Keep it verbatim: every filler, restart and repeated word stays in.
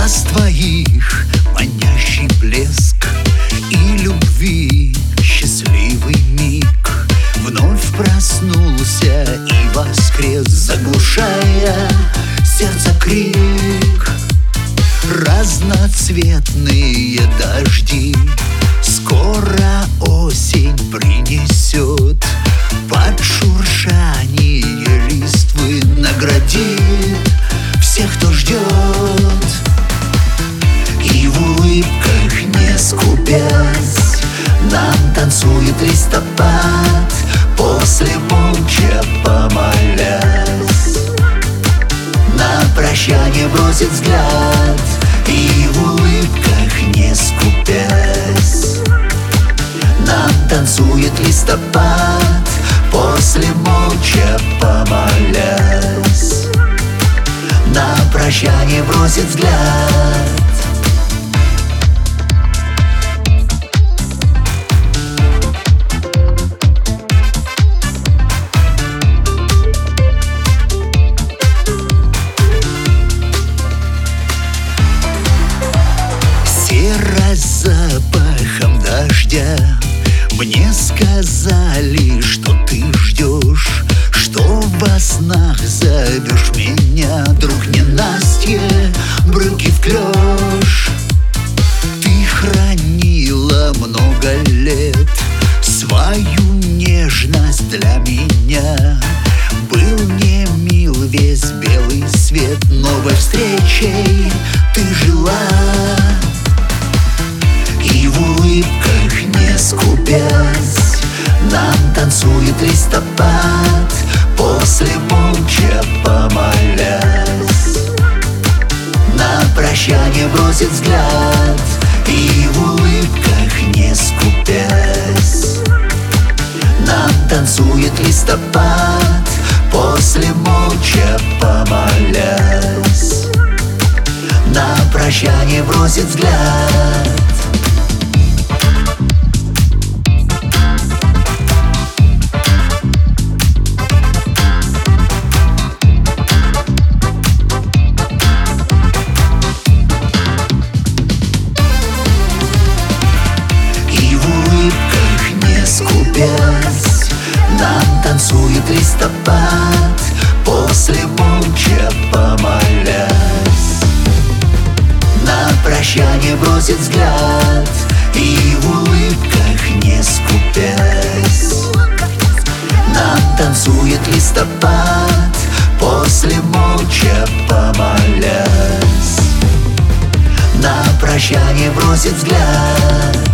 Глаз твоих манящий блеск и любви счастливый миг. Вновь проснулся и воскрес, заглушая сердце крик. Разноцветные дожди скоро осень принесет. Под шуршание листвы наградит всех, кто ждет. И в улыбках не скупясь нам танцует листопад, после молча помолясь на прощание бросит взгляд. И в улыбках не скупясь нам танцует листопад, после молча помолясь на прощание бросит взгляд. Запахом дождя мне сказали, что ты ждешь, что во снах зовешь меня. Друг, ненастье, брюки в клёш. Ты хранила много лет свою нежность для меня. Был не мил весь белый свет, новой встречей ты жила. И в улыбках не скупясь нам танцует листопад, после молча помолясь на прощание бросит взгляд. И в улыбках не скупясь нам танцует листопад, после молча помолясь на прощание бросит взгляд. Нам танцует листопад, после молча помолясь на прощание бросит взгляд. И в улыбках не скупясь нам танцует листопад, после молча помолясь на прощание бросит взгляд.